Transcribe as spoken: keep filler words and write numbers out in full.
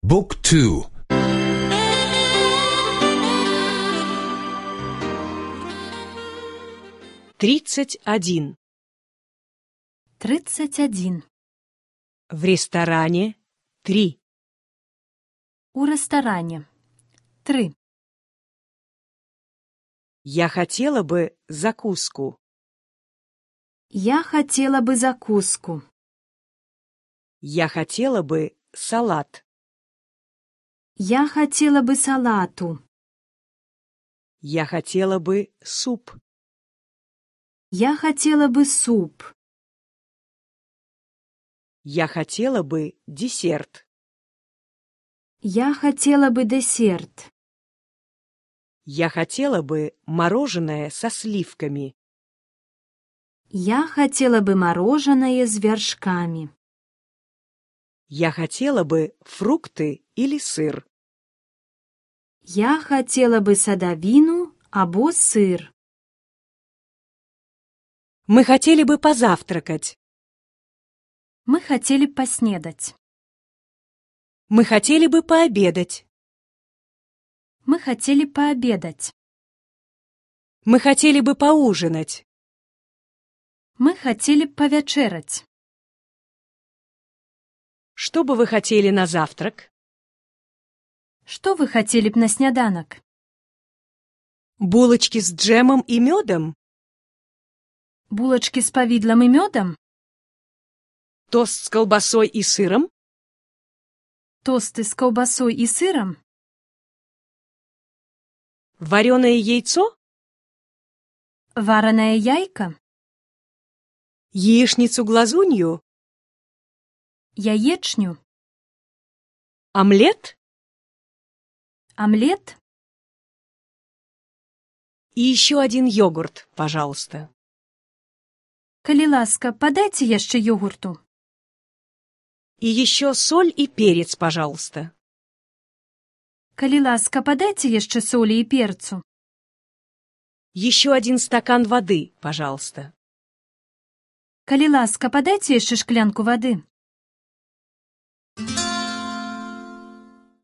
بوك تو. тридцать один. тридцать один. В ресторане три. У ресторане три. Я хотела бы закуску. Я хотела бы закуску. Я хотела бы салат. Я хотела бы салату. Я хотела бы суп. Я хотела бы суп. Я хотела бы десерт. Я хотела бы десерт. Я хотела бы мороженое со сливками. Я хотела бы мороженое с вершками. Я хотела бы фрукты или сыр. Я хотела бы садовину або сыр. Мы хотели бы позавтракать. Мы хотели поснедать. Мы хотели бы пообедать. Мы хотели пообедать. Мы хотели бы поужинать. Мы хотели повечерять. Что бы вы хотели на завтрак? Что вы хотели б на сняданок? Булочки с джемом и медом? Булочки с повидлом и медом? Тост с колбасой и сыром? Тосты с колбасой и сыром? Вареное яйцо? Вареное яйко? Яичницу-глазунью? Яєчню? Омлет? Омлет? И еще один йогурт, пожалуйста. Калі ласка, подайте яшчэ йогурту. И еще соль и перец, пожалуйста. Калі ласка, подайте яшчэ солі і перцу. Еще один стакан воды, пожалуйста. Калі ласка, подайте яшчэ шклянку вады.